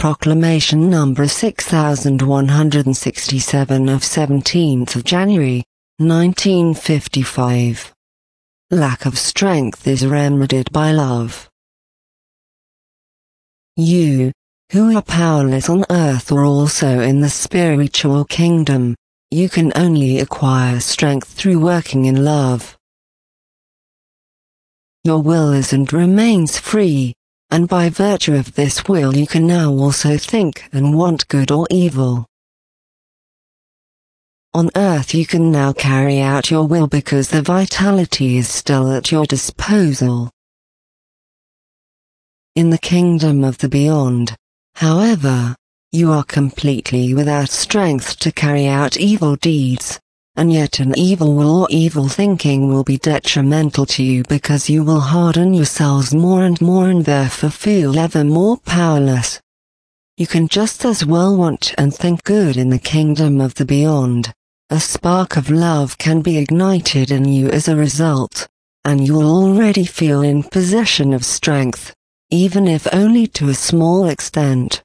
Proclamation number 6167 of 17th of January, 1955. Lack of strength is remedied by love. You, who are powerless on earth or also in the spiritual kingdom, you can only acquire strength through working in love. Your will is and remains free, and by virtue of this will you can now also think and want good or evil. On earth you can now carry out your will because the vitality is still at your disposal. In the kingdom of the beyond, however, you are completely without strength to carry out evil deeds, and yet an evil will or evil thinking will be detrimental to you because you will harden yourselves more and therefore feel ever more powerless. You can just as well want and think good in the kingdom of the beyond. A spark of love can be ignited in you as a result, and you'll already feel in possession of strength, even if only to a small extent.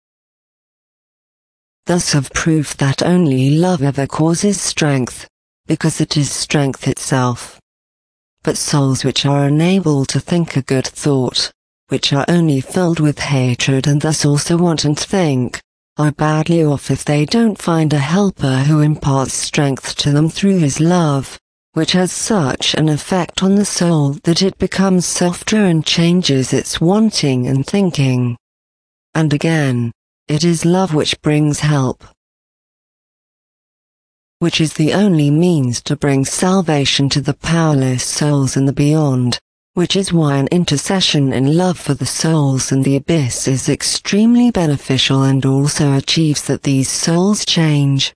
Thus have proof that only love ever causes strength, because it is strength itself. But souls which are unable to think a good thought, which are only filled with hatred and thus also want and think, are badly off if they don't find a helper who imparts strength to them through his love, which has such an effect on the soul that it becomes softer and changes its wanting and thinking. And again, it is love which brings help, which is the only means to bring salvation to the powerless souls in the beyond, which is why an intercession in love for the souls in the abyss is extremely beneficial and also achieves that these souls change,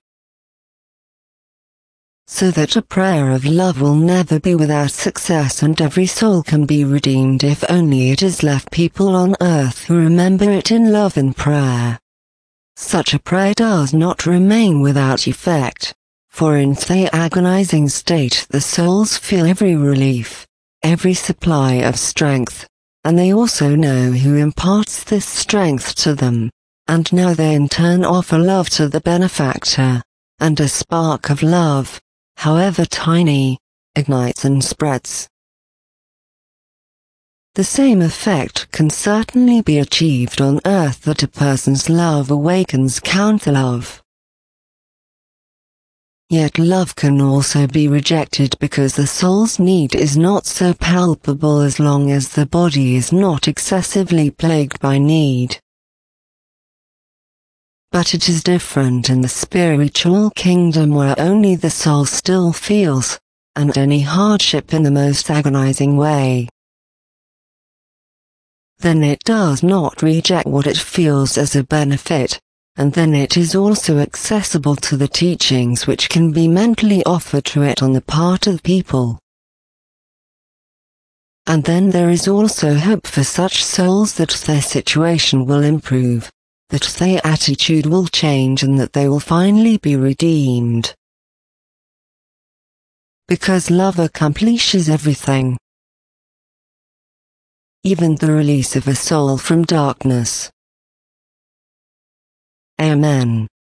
so that a prayer of love will never be without success and every soul can be redeemed if only it is left people on earth who remember it in love and prayer. Such a prayer does not remain without effect, for in the agonizing state the souls feel every relief, every supply of strength, and they also know who imparts this strength to them, and now they in turn offer love to the benefactor, and a spark of love, however tiny, ignites and spreads. The same effect can certainly be achieved on earth that a person's love awakens counter-love. Yet love can also be rejected because the soul's need is not so palpable as long as the body is not excessively plagued by need. But it is different in the spiritual kingdom where only the soul still feels, and any hardship in the most agonizing way. Then it does not reject what it feels as a benefit, and then it is also accessible to the teachings which can be mentally offered to it on the part of people. And then there is also hope for such souls that their situation will improve, that their attitude will change and that they will finally be redeemed. Because love accomplishes everything, even the release of a soul from darkness. Amen.